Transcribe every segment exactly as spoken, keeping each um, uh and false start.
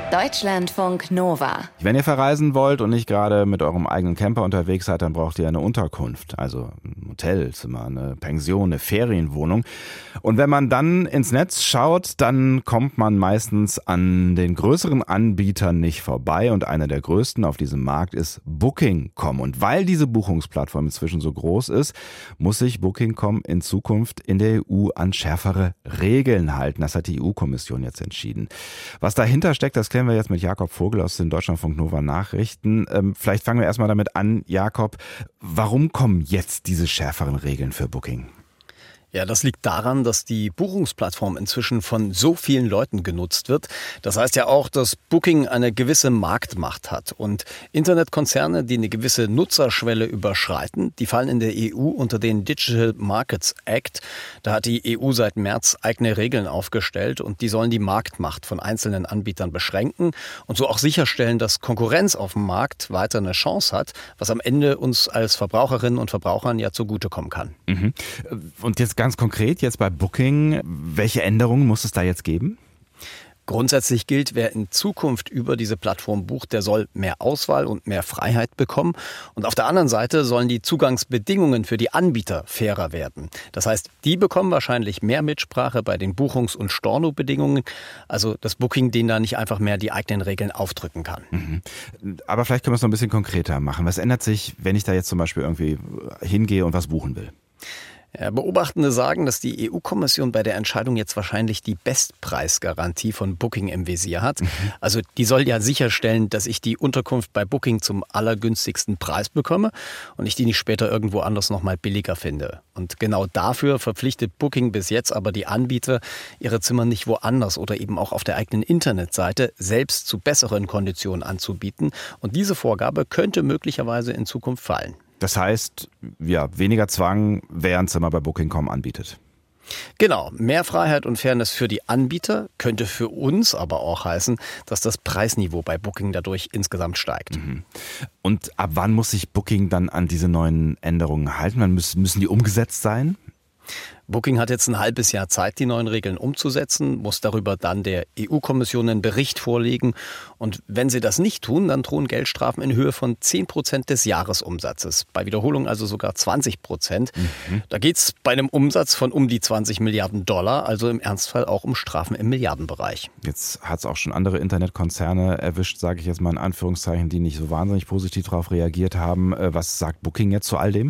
Deutschlandfunk Nova. Wenn ihr verreisen wollt und nicht gerade mit eurem eigenen Camper unterwegs seid, dann braucht ihr eine Unterkunft, also ein Hotelzimmer, eine Pension, eine Ferienwohnung. Und wenn man dann ins Netz schaut, dann kommt man meistens an den größeren Anbietern nicht vorbei. Und einer der größten auf diesem Markt ist Booking Punkt com. Und weil diese Buchungsplattform inzwischen so groß ist, muss sich Booking Punkt com in Zukunft in der E U an schärfere Regeln halten. Das hat die E U-Kommission jetzt entschieden. Was dahinter steckt, das klären wir jetzt mit Jakob Vogel aus den Deutschlandfunk Nova Nachrichten. Ähm, vielleicht fangen wir erstmal damit an, Jakob, warum kommen jetzt diese schärferen Regeln für Booking? Ja, das liegt daran, dass die Buchungsplattform inzwischen von so vielen Leuten genutzt wird. Das heißt ja auch, dass Booking eine gewisse Marktmacht hat. Und Internetkonzerne, die eine gewisse Nutzerschwelle überschreiten, die fallen in der E U unter den Digital Markets Act. Da hat die E U seit März eigene Regeln aufgestellt und die sollen die Marktmacht von einzelnen Anbietern beschränken und so auch sicherstellen, dass Konkurrenz auf dem Markt weiter eine Chance hat, was am Ende uns als Verbraucherinnen und Verbrauchern ja zugutekommen kann. Mhm. Und jetzt ganz konkret jetzt bei Booking, welche Änderungen muss es da jetzt geben? Grundsätzlich gilt, wer in Zukunft über diese Plattform bucht, der soll mehr Auswahl und mehr Freiheit bekommen. Und auf der anderen Seite sollen die Zugangsbedingungen für die Anbieter fairer werden. Das heißt, die bekommen wahrscheinlich mehr Mitsprache bei den Buchungs- und Stornobedingungen. Also dass Booking denen da nicht einfach mehr die eigenen Regeln aufdrücken kann. Mhm. Aber vielleicht können wir es noch ein bisschen konkreter machen. Was ändert sich, wenn ich da jetzt zum Beispiel irgendwie hingehe und was buchen will? Ja, Beobachtende sagen, dass die E U-Kommission bei der Entscheidung jetzt wahrscheinlich die Bestpreisgarantie von Booking im Visier hat. Mhm. Also die soll ja sicherstellen, dass ich die Unterkunft bei Booking zum allergünstigsten Preis bekomme und ich die nicht später irgendwo anders nochmal billiger finde. Und genau dafür verpflichtet Booking bis jetzt aber die Anbieter, ihre Zimmer nicht woanders oder eben auch auf der eigenen Internetseite selbst zu besseren Konditionen anzubieten. Und diese Vorgabe könnte möglicherweise in Zukunft fallen. Das heißt, ja, weniger Zwang, wer ein Zimmer bei Booking Punkt com anbietet. Genau, mehr Freiheit und Fairness für die Anbieter könnte für uns aber auch heißen, dass das Preisniveau bei Booking dadurch insgesamt steigt. Mhm. Und ab wann muss sich Booking dann an diese neuen Änderungen halten? Wann müssen, müssen die umgesetzt sein? Booking hat jetzt ein halbes Jahr Zeit, die neuen Regeln umzusetzen, muss darüber dann der E U-Kommission einen Bericht vorlegen. Und wenn sie das nicht tun, dann drohen Geldstrafen in Höhe von zehn Prozent des Jahresumsatzes. Bei Wiederholung also sogar zwanzig Prozent. Mhm. Da geht es bei einem Umsatz von um die zwanzig Milliarden Dollar, also im Ernstfall auch um Strafen im Milliardenbereich. Jetzt hat es auch schon andere Internetkonzerne erwischt, sage ich jetzt mal in Anführungszeichen, die nicht so wahnsinnig positiv darauf reagiert haben. Was sagt Booking jetzt zu all dem?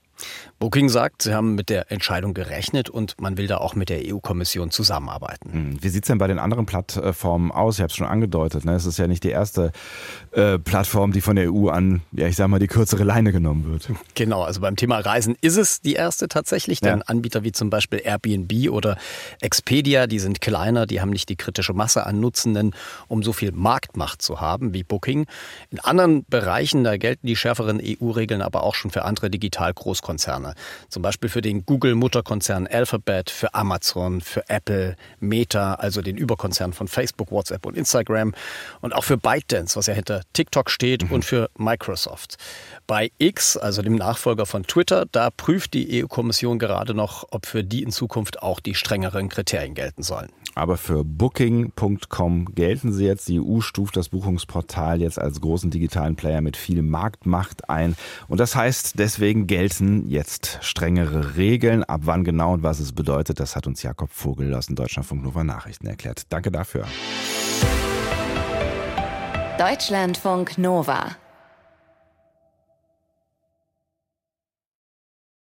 Booking sagt, sie haben mit der Entscheidung gerechnet und man will da auch mit der E U-Kommission zusammenarbeiten. Wie sieht es denn bei den anderen Plattformen aus? Ich habe es schon angedeutet, ne? Es ist ja nicht die erste äh, Plattform, die von der E U an, ja ich sag mal, die kürzere Leine genommen wird. Genau, also beim Thema Reisen ist es die erste tatsächlich, denn ja. Anbieter wie zum Beispiel Airbnb oder Expedia, die sind kleiner, die haben nicht die kritische Masse an Nutzenden, um so viel Marktmacht zu haben wie Booking. In anderen Bereichen, da gelten die schärferen E U-Regeln aber auch schon für andere Digital-Großkonzerne. Zum Beispiel für den Google-Mutterkonzern Alphabet, für Amazon, für Apple, Meta, also den Überkonzern von Facebook, WhatsApp und Instagram und auch für ByteDance, was ja hinter TikTok steht, mhm. und für Microsoft. Bei X, also dem Nachfolger von Twitter, da prüft die E U-Kommission gerade noch, ob für die in Zukunft auch die strengeren Kriterien gelten sollen. Aber für Booking Punkt com gelten sie jetzt. Die E U stuft das Buchungsportal jetzt als großen digitalen Player mit viel Marktmacht ein. Und das heißt, deswegen gelten jetzt strengere Regeln. Ab wann genau und was es bedeutet, das hat uns Jakob Vogel aus den Deutschlandfunk Nova Nachrichten erklärt. Danke dafür. Deutschlandfunk Nova.